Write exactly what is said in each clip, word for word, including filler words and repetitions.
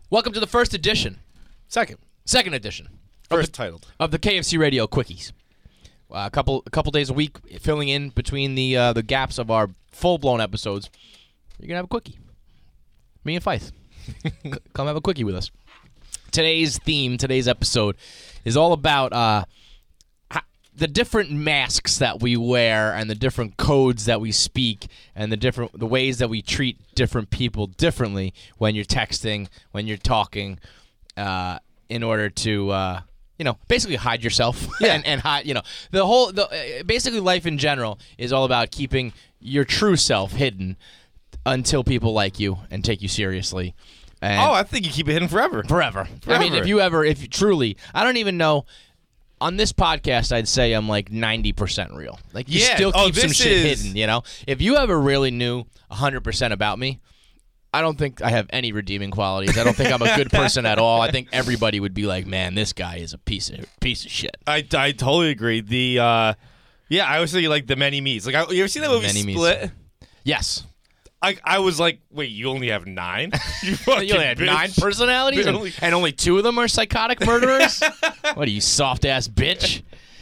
Welcome to the first edition, Second. second edition First of the, titled. of the K F C Radio Quickies. Uh, a couple a couple days a week, filling in between the uh, the gaps of our full-blown episodes. You're going to have a quickie. Me and Fife. C- come have a quickie with us. Today's theme, today's episode, is all about uh, ho- the different masks that we wear and the different codes that we speak and the different the ways that we treat different people differently when you're texting, when you're talking, uh, in order to, uh, you know, basically hide yourself Yeah. and, and hide, you know, the whole, the uh, basically life in general is all about keeping your true self hidden until people like you and take you seriously. And Oh, I think you keep it hidden forever. Forever. I mean, Forever. if you ever, if you truly, I don't even know. On this podcast, I'd say I'm like ninety percent real. Like, you Yeah. still Oh, keep some this shit is- hidden, you know? If you ever really knew one hundred percent about me, I don't think I have any redeeming qualities. I don't think I'm a good person at all. I think everybody would be like, man, this guy is a piece of piece of shit. I, I totally agree. The uh, yeah, I was thinking like the many me's. Like, I, you ever seen that movie Many Me's. Split? Yes. I I was like, wait, you only have nine? You You fucking only had bitch. nine personalities, and, Barely. and only two of them are psychotic murderers? What are you, soft-ass bitch?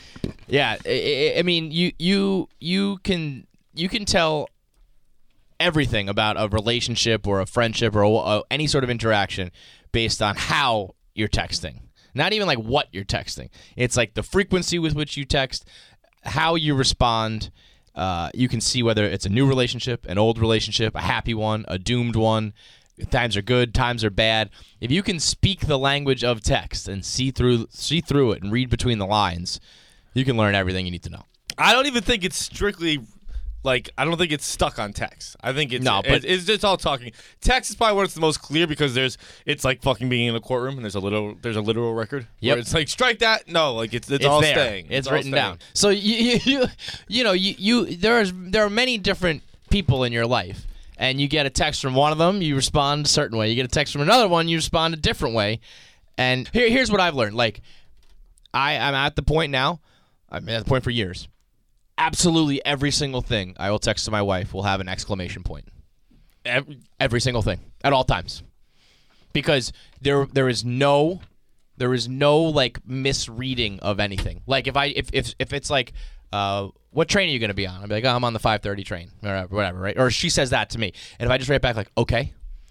Yeah, I, I- I mean, you you you can you can tell everything about a relationship or a friendship or a, a- any sort of interaction based on how you're texting. Not even like what you're texting. It's like the frequency with which you text, how you respond. Uh, you can see whether it's a new relationship, an old relationship, a happy one, a doomed one. Times are good, times are bad. If you can speak the language of text and see through see through it and read between the lines, you can learn everything you need to know. I don't even think it's strictly like I don't think it's stuck on text. I think it's No, but- it's, it's just all talking. Text is probably where it's the most clear because there's it's like fucking being in a courtroom and there's a literal there's a literal record. Yep. Where it's like strike that. No, like it's it's, It's all there. staying. It's, all written staying. down. So you you you, you know you, you there's there are many different people in your life, and you get a text from one of them, you respond a certain way. You get a text from another one, you respond a different way. And here here's what I've learned. Like I I'm at the point now. I've been at the point for years. Absolutely every single thing I will text to my wife will have an exclamation point. Every, every single thing at all times, because there there is no there is no like misreading of anything. Like if I if if, if it's like uh, what train are you going to be on? I'll be like, oh, I'm on the five thirty train or whatever, right? Or she says that to me, and if I just write back like okay,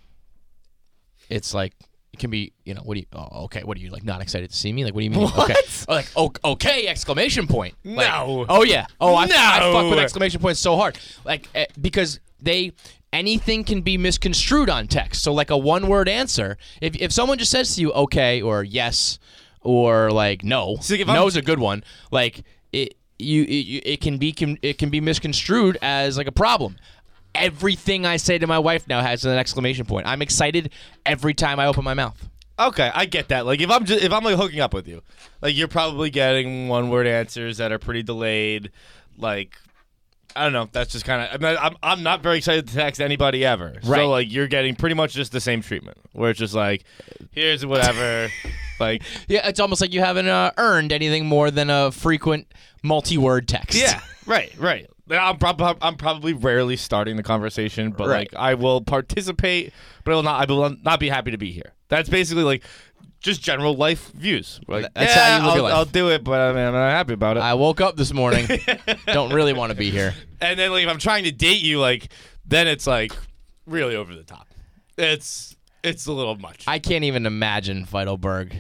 it's like it can be, you know, what do you? Oh, okay, what are you like? Not excited to see me? Like, what do you mean? What? Okay, oh, like oh, okay, exclamation point. Like, No. Oh yeah. Oh, I, No. I fuck with exclamation points so hard, like eh, because they anything can be misconstrued on text. So like a one word answer, if if someone just says to you okay or yes or like no, See, if I'm- no's a good one. Like it you it, it can be can, it can be misconstrued as like a problem. Everything I say to my wife now has an exclamation point. I'm excited every time I open my mouth. Okay, I get that. Like if I'm just if I'm like hooking up with you, like you're probably getting one word answers that are pretty delayed. Like I don't know. That's just kind of. I'm, not- I'm I'm not very excited to text anybody ever. Right. So like you're getting pretty much just the same treatment, where it's just like, here's whatever. Like Yeah, it's almost like you haven't uh, earned anything more than a frequent multi-word text. yeah, right, right. I'm probably I'm probably rarely starting the conversation, but Right. like I will participate, but I will not. I will not be happy to be here. That's basically like. Just general life views. Like, That's yeah, how you live I'll, your life. I'll do it, but I mean, I'm not happy about it. I woke up this morning. Don't really want to be here. And then, like, if I'm trying to date you, like, then it's like really over the top. It's it's a little much. I can't even imagine Feidelberg.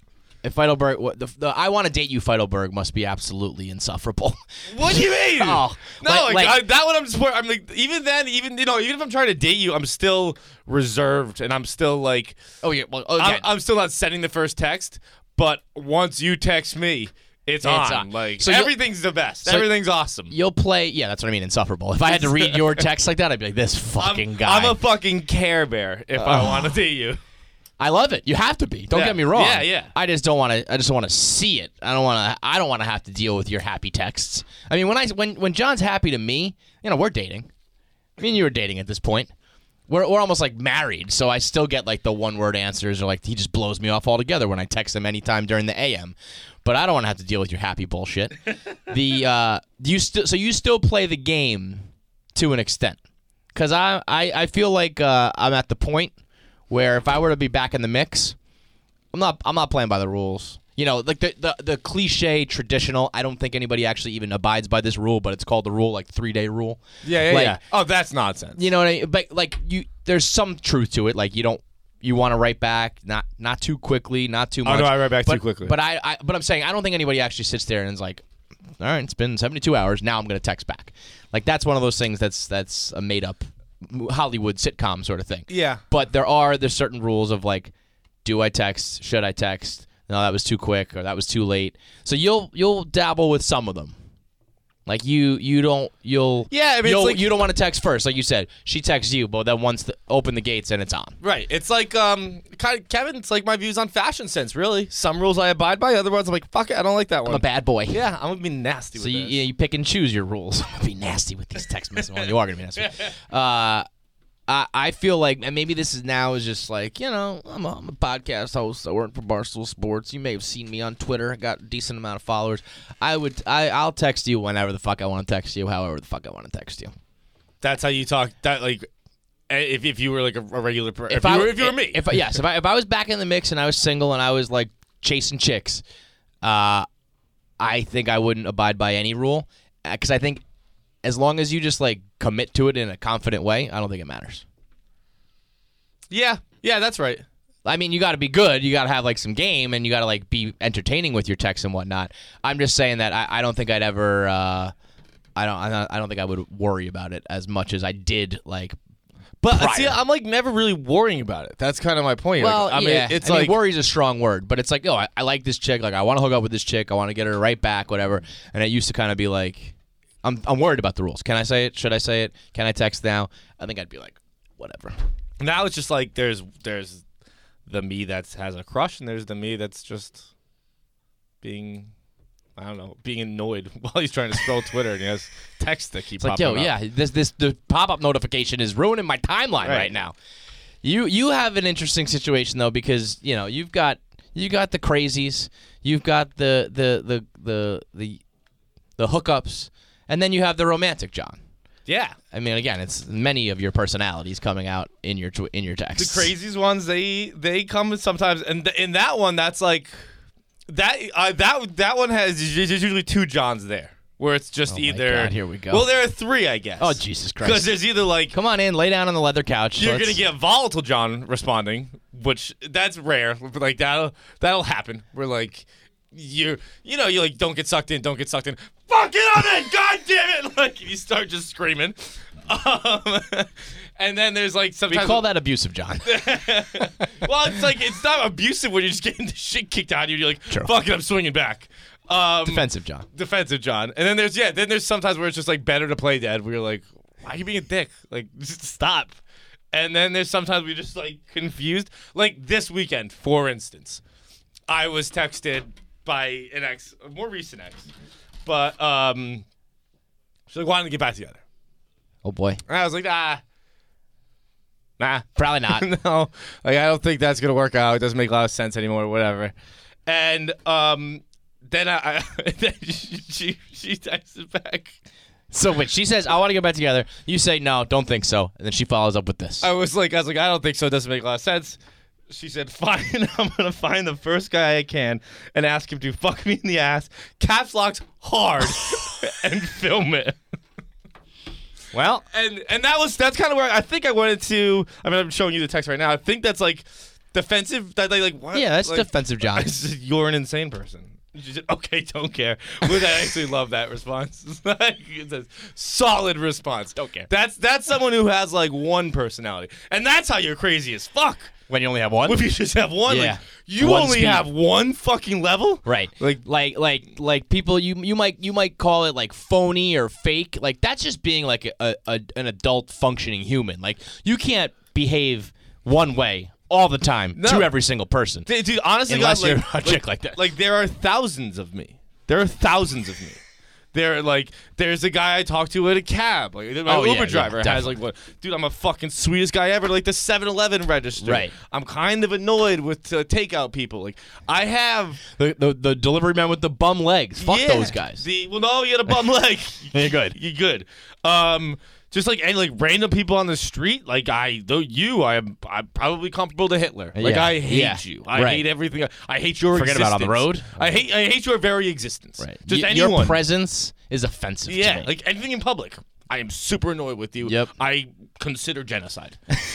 If Feidelberg, what the, the I want to date you, Feidelberg must be absolutely insufferable. What do you mean? Oh, no, like- like, like- I, that one I'm just. I'm like, even then, even you know, even if I'm trying to date you, I'm still reserved, and I'm still like, Oh yeah, well, okay. I'm, I'm still not sending the first text. But once you text me, it's, on. on. Like So you'll- everything's the best. so- Everything's awesome. You'll play. Yeah, that's what I mean. Insufferable. If I had to read your text like that, I'd be like, this fucking I'm, guy. I'm a fucking Care Bear if I want to date you. I love it. You have to be. Don't Yeah. get me wrong. Yeah, yeah. I just don't want to. I just want to see it. I don't want to. I don't want to have to deal with your happy texts. I mean, when I when when John's happy to me, you know, we're dating. I mean, you were dating at this point. We're we're almost like married, so I still get like the one word answers, or like he just blows me off altogether when I text him anytime during the A M. But I don't want to have to deal with your happy bullshit. the uh, you still so you still play the game to an extent, because I, I I feel like uh, I'm at the point where if I were to be back in the mix, I'm not I'm not playing by the rules. You know, like the, the, the cliche traditional, I don't think anybody actually even abides by this rule, but it's called the rule, like three-day rule. Yeah, yeah, like, yeah. Oh, that's nonsense. You know what I mean? But, like, you, there's some truth to it. Like, you don't, you want to write back, not not too quickly, not too much. Oh, no, I write back but, too quickly. But, I, I, but I'm saying, I don't think anybody actually sits there and is like, all right, it's been seventy-two hours, now I'm going to text back. Like, that's one of those things that's that's a made-up Hollywood sitcom sort of thing. Yeah. But there are, there's certain rules of, like, do I text, should I text? No, that was too quick, or that was too late. So you'll you'll dabble with some of them. Like you you don't you'll yeah I mean you'll, it's like, you don't want to text first, like you said. She texts you, but then once the, open the gates and it's on. Right. It's like um kind of, Kevin. It's like my views on fashion sense. Really, some rules I abide by, other ones I'm like fuck it, I don't like that one. I'm a bad boy. Yeah, I'm gonna be nasty. So with you, this. you you pick and choose your rules. I'm gonna be nasty with these text messages. Well, you are gonna be nasty. Uh, I I feel like, and maybe this is now is just like, you know, I'm a, I'm a podcast host. I work for Barstool Sports. You may have seen me on Twitter. I got a decent amount of followers. I would, I, I'll text you whenever the fuck I want to text you, however the fuck I want to text you. That's how you talk. That like, if if you were like a, a regular person, if, I, you were, if you were me, if yes, if I if I was back in the mix and I was single and I was like chasing chicks, uh, I think I wouldn't abide by any rule, because I think as long as you just like commit to it in a confident way, I don't think it matters. Yeah, yeah, that's right. I mean, you got to be good. You got to have like some game, and you got to like be entertaining with your texts and whatnot. I'm just saying that I, I don't think I'd ever. Uh, I don't. I don't- I don't think I would worry about it as much as I did. Like, But prior. see, I'm like never really worrying about it. That's kind of my point. well, like, I mean, yeah. it's I like mean, worry's a strong word, but it's like, oh, I, I like this chick. Like, I want to hook up with this chick. I want to get her right back, whatever. And it used to kind of be like, I'm I'm worried about the rules. Can I say it? Should I say it? Can I text now? I think I'd be like, whatever. now it's just like there's there's the me that has a crush, and there's the me that's just being, I don't know, being annoyed while he's trying to scroll Twitter and he has text that keep It's like, popping yo, up. yeah, this this the pop up notification is ruining my timeline right. Right. now. You you have an interesting situation though, because you know you've got you got the crazies, you've got the the the the the, the hookups, and then you have the romantic John. Yeah. I mean, again, it's many of your personalities coming out in your tw- in your texts. The craziest ones, they they come sometimes, and th- in that one, that's like that uh, that that one has there's usually two Johns there, where it's just Oh my either. God, here we go. Well, there are three, I guess. Oh Jesus Because Christ! there's either like Come on in, lay down on the leather couch. you're Let's- gonna get volatile John responding, which that's rare. But like that'll that'll happen. We're like. You you know you like don't get sucked in, don't get sucked in. Fuck it, I'm in. God damn it! Like you start just screaming, um, and then there's like we sometimes call that abusive, John. well, it's like it's not abusive when you're just getting the shit kicked out of you. You're like, True. fuck it, I'm swinging back. Um, Defensive, John. defensive, John. And then there's yeah, then there's sometimes where it's just like better to play dead. We're like, why are you being a dick? Like, just stop. And then there's sometimes we're just like confused. Like this weekend, for instance, I was texted by an ex, a more recent ex, but um, she's like, wanting to get back together. Oh boy, And I was like, ah, nah. probably not. no, like I don't think that's gonna work out. It doesn't make a lot of sense anymore. Whatever. And um, then I, I then she, she she texted back. So wait, she says, I want to get back together. You say, no, don't think so. And then she follows up with this. I was like, I was like, I don't think so. It doesn't make a lot of sense. She said, fine. I'm gonna find the first guy I can and ask him to fuck me in the ass, caps locks hard, and film it. Well, And and that was that's kind of where I think I wanted to. I mean, I'm showing you the text right now. I think that's like defensive. That like, like what? yeah, that's like, defensive, John. I said, you're an insane person. She said, okay, don't care. Which I actually love that response. It's a solid response. Don't care. That's that's someone who has like one personality, and that's how you're crazy as fuck. When you only have one? If you just have one, Yeah. like, you One only speed. have one fucking level, Right. Like- like like like people you you might you might call it like phony or fake. Like that's just being like a, a, a an adult functioning human. Like you can't behave one way all the time No. to every single person. Dude, dude, honestly, Unless God, you're like, a chick like that. Like there are thousands of me. There are thousands of me. There, like, there's a guy I talked to at a cab. Like, my Oh, yeah, Uber yeah, driver has definitely. like, what? Dude, I'm a fucking sweetest guy ever. Like the seven eleven register. Right. I'm kind of annoyed with uh, takeout people. Like, I have The, the the delivery man with the bum legs. Fuck yeah, those guys. The well, no, you had a bum leg. You're good. You're good. Um, Just like and like random people on the street, like I, though you, I am, I'm probably comparable to Hitler. Like Yeah. I hate Yeah. you. I Right. hate everything. I hate your Forget existence. about on the road. I hate, I hate your very existence. Right. Just Y- anyone. Your presence is offensive to yeah, me. like anything in public. I am super annoyed with you. Yep. I consider genocide.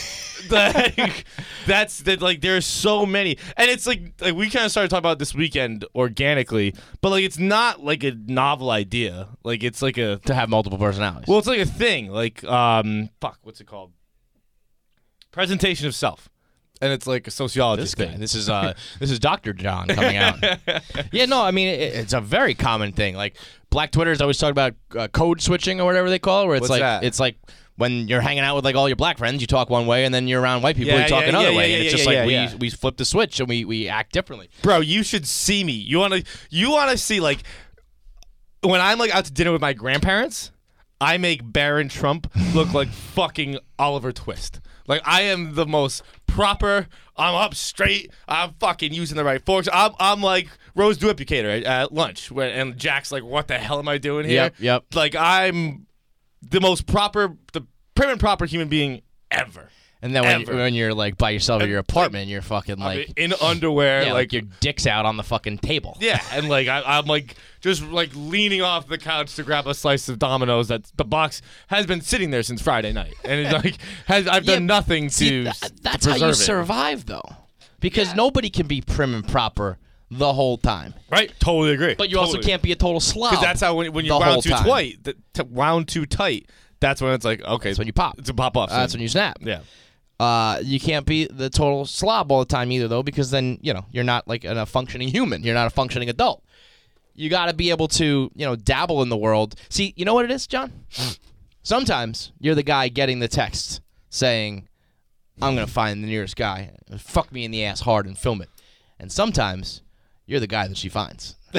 like, that's that. Like, there's so many, and it's like like we kind of started talking about this weekend organically, but like it's not like a novel idea. Like it's like a to have multiple personalities. well, it's like a thing. Like um, fuck, what's it called? Presentation of self, and it's like a sociology this guy. thing. This is uh, this is Doctor John coming out. Yeah, no, I mean it, it's a very common thing. Like Black Twitters always talk about uh, code switching or whatever they call it, where it's What's like that? it's like when you're hanging out with like all your black friends, you talk one way, and then you're around white people, Yeah, you talk yeah, another yeah, way, yeah, and it's yeah, just yeah, like we yeah. we flip the switch and we we act differently. Bro, you should see me. You wanna you wanna see like when I'm like out to dinner with my grandparents, I make Barron Trump look like fucking Oliver Twist. Like I am the most proper. I'm up straight. I'm fucking using the right forks. I'm I'm like Rose Duplicator at, at lunch, when, and Jack's like, "What the hell am I doing here?" Yep, yep. Like I'm the most proper, the prim and proper human being ever. And then when, you, Ever. when you're like by yourself in your apartment, you're fucking I mean, like in underwear, yeah, like, like your dick's out on the fucking table. yeah, and like I, I'm like just like leaning off the couch to grab a slice of Domino's. That the box has been sitting there since Friday night, and it's like has I've Yeah, done nothing to. See, th- to that's how you preserve it. survive, though, because Yeah. nobody can be prim and proper the whole time. Right, totally agree. But you also Totally. can't be a total slob. because that's how when, when you're the whole wound too time. tight, the, t- wound too tight. That's when it's like okay, That's when you pop. It's a pop off. Uh, that's when you snap. yeah. Uh, you can't be the total slob all the time either, though, because then you know you're not like a functioning human. You're not a functioning adult. You got to be able to you know dabble in the world. See, you know what it is, John? Sometimes you're the guy getting the text saying, "I'm gonna find the nearest guy, fuck me in the ass hard, and film it." And sometimes you're the guy that she finds. You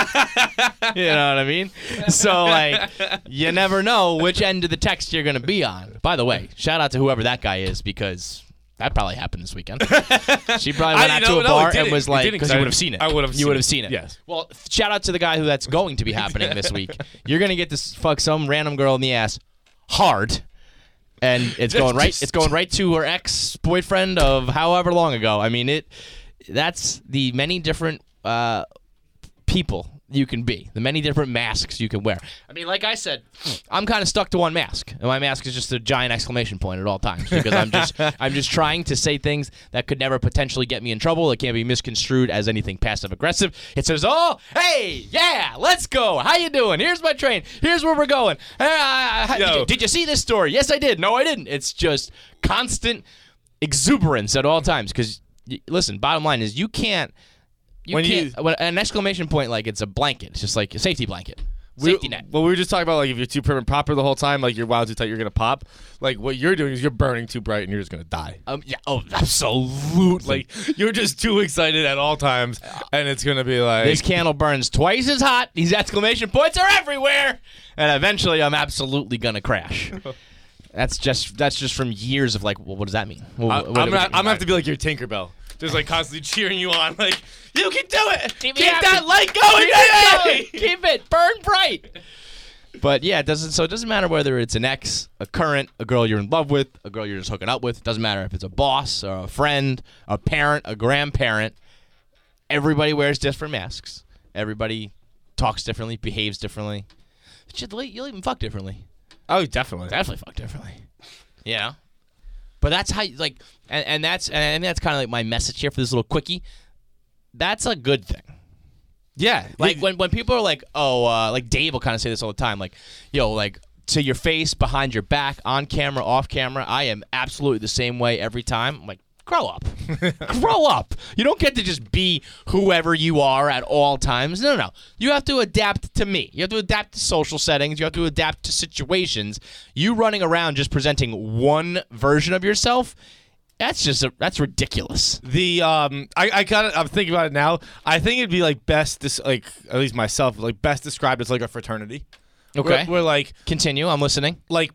know what I mean? So, like, you never know which end of the text you're going to be on. By the way, shout out to whoever that guy is because that probably happened this weekend. She probably went I- out no, to a no, bar it didn't. and was It like, didn't, because 'cause you I- would have seen it. I would have You seen would it. have seen it. Yes. Well, shout out to the guy who that's going to be happening this week. You're going to get to fuck some random girl in the ass hard. And it's going right. It's going right to her ex-boyfriend of however long ago. I mean, it. That's the many different uh, people you can be, the many different masks you can wear. I mean, like I said, I'm kind of stuck to one mask, and my mask is just a giant exclamation point at all times because I'm just I'm just trying to say things that could never potentially get me in trouble. That can't be misconstrued as anything passive aggressive. It says, "Oh, hey, yeah, let's go. How you doing? Here's my train. Here's where we're going. Uh, uh, did, you, did you see this story? Yes, I did. No, I didn't." It's just constant exuberance at all times because. Listen, bottom line is you can't. You When can't. you- when, an exclamation point, like it's a blanket. It's just like a safety blanket, We- safety net. Well, we were just talking about like if you're too prim and proper the whole time, like you're wild too tight, you're gonna pop. Like what you're doing is you're burning too bright and you're just gonna die. Um, yeah. Oh, absolutely. Like you're just too excited at all times, and it's gonna be like This candle burns twice as hot. These exclamation points are everywhere, and eventually, I'm absolutely gonna crash. That's just that's just from years of like, well, what does that mean? Well, I, what- I'm, what- gonna, I'm gonna have to be like your Tinkerbell, just like constantly cheering you on, like you can do it. Keep, me happy. that light going, Keep it baby. going. Keep it burn bright. But yeah, it doesn't. So it doesn't matter whether it's an ex, a current, a girl you're in love with, a girl you're just hooking up with. It doesn't matter if it's a boss or a friend, a parent, a grandparent. Everybody wears different masks. Everybody talks differently, behaves differently. Shit, you'll even fuck differently. Oh, definitely. Definitely fuck differently. Yeah. But that's how you, like, and, and that's and that's kind of like my message here for this little quickie. That's a good thing. Yeah, Like when, when people are like, oh, uh, like Dave will kind of say this all the time, like, yo, like to your face, behind your back, on camera, off camera. I am absolutely the same way every time. I'm like, grow up, grow up. You don't get to just be whoever you are at all times. No, no, no. You have to adapt to me. You have to adapt to social settings. You have to adapt to situations. You running around just presenting one version of yourself. That's just a, that's ridiculous. The um, I I kind of I'm thinking about it now. I think it'd be like best, dis- like at least myself, like best described as like a fraternity. Okay. We're, we're like Continue. I'm listening. like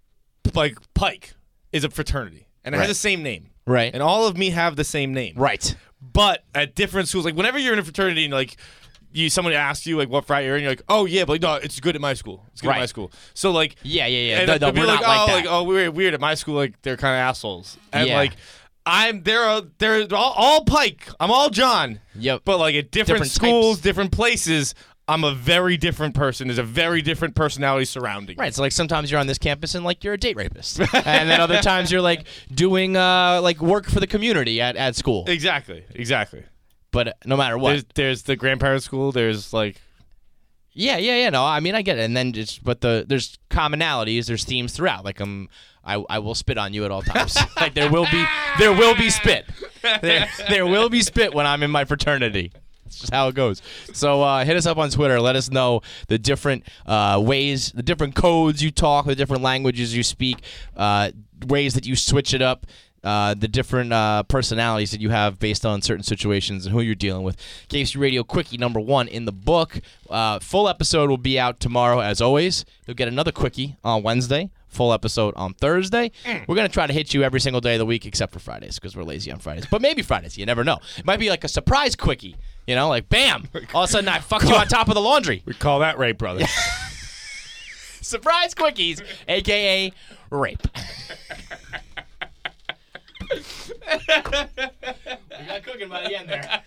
like Pike is a fraternity, and it Right. has the same name, Right. and all of me have the same name, Right. but at different schools. Like whenever you're in a fraternity, and like you somebody asks you like what frat you're in, you're like, oh yeah, but like, no, it's good at my school. It's good Right. at my school. So like, Yeah, yeah, yeah. and No, no, people we're are not like, like oh, that. like oh, we're weird at my school. Like they're kind of assholes. And Yeah. like, I'm they're uh, they're all, all Pike. I'm all John. Yep. But like at different, Different schools, types. different places, I'm a very different person. There's a very different personality surrounding me. Right, so like sometimes you're on this campus and like you're a date rapist, and then other times you're like doing uh like work for the community at, at school. Exactly. Exactly. But no matter what, There's, there's the grandparent school. There's like. yeah, yeah, yeah. No, I mean I get it, and then just but the there's commonalities, there's themes throughout. Like um, I I will spit on you at all times. Like there will be there will be spit. There there will be spit when I'm in my fraternity. It's just how it goes. So uh, hit us up on Twitter. Let us know the different uh, ways, the different codes you talk, the different languages you speak, uh, ways that you switch it up, uh, the different uh, personalities that you have based on certain situations and who you're dealing with. K C Radio Quickie number one in the book. Uh, full episode will be out tomorrow, as always. You'll get another Quickie on Wednesday. Full episode on Thursday. Mm. We're going to try to hit you every single day of the week except for Fridays because we're lazy on Fridays. But maybe Fridays. You never know. It might be like a surprise Quickie. You know, like bam. All of a sudden I fucked you on top of the laundry. We call that rape, brother. Surprise Quickies, a k a rape. We got cooking by the end there.